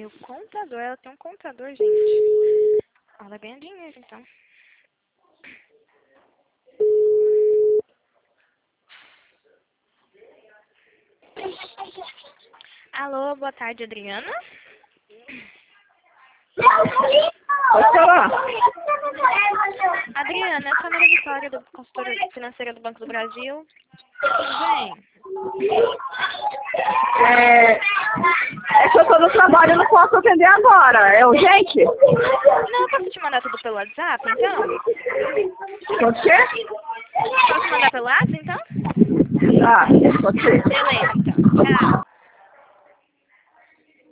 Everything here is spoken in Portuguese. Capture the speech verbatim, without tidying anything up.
do contador. Ela tem um contador, gente. Ela ganha dinheiro, então. Alô, boa tarde, Adriana. Pode falar. Adriana, essa é a Maria Vitória, do consultora financeira do Banco do Brasil. Tudo bem? É, é que eu tô no trabalho, eu não posso atender agora. É urgente? Não, eu posso te mandar tudo pelo WhatsApp, então? Pode ser? Posso mandar pelo WhatsApp, então? Ah, pode ser. Beleza, então. Tchau.